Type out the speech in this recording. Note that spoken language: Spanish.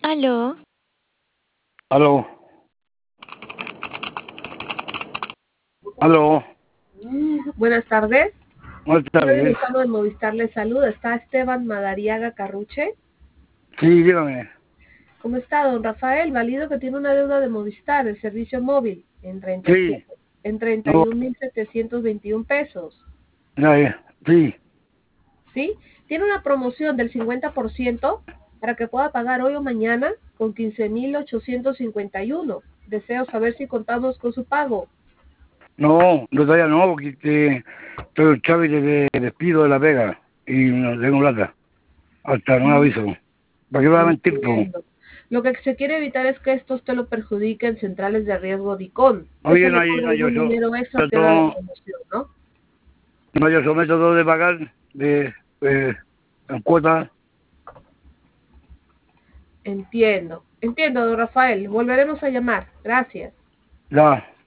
Aló, Aló, aló, Buenas tardes. buenas Soy tardes. Lozano de Movistar les saluda. Está Esteban Madariaga Carruche. Sí, dígame. ¿Cómo está, don Rafael? Válido que tiene una deuda de Movistar, el servicio móvil, en Sí, 37, en no, 31.721 pesos. sí, ¿Sí? Tiene una promoción del 50% para que pueda pagar hoy o mañana con 15.851. Deseo saber si contamos con su pago. no, todavía no, porque estoy en trámite de despido de La Vega y no tengo plata. Hasta no aviso. ¿Para qué me va a mentir, po? Entiendo. Lo que se quiere evitar es que esto usted lo perjudique en centrales de riesgo DICOM. Oye, Eso le cobre yo, algún dinero extra o pierda la no, promoción, ¿no? no hay otro método de pagar en cuotas. Entiendo, don Rafael. Volveremos a llamar. Gracias. Ya.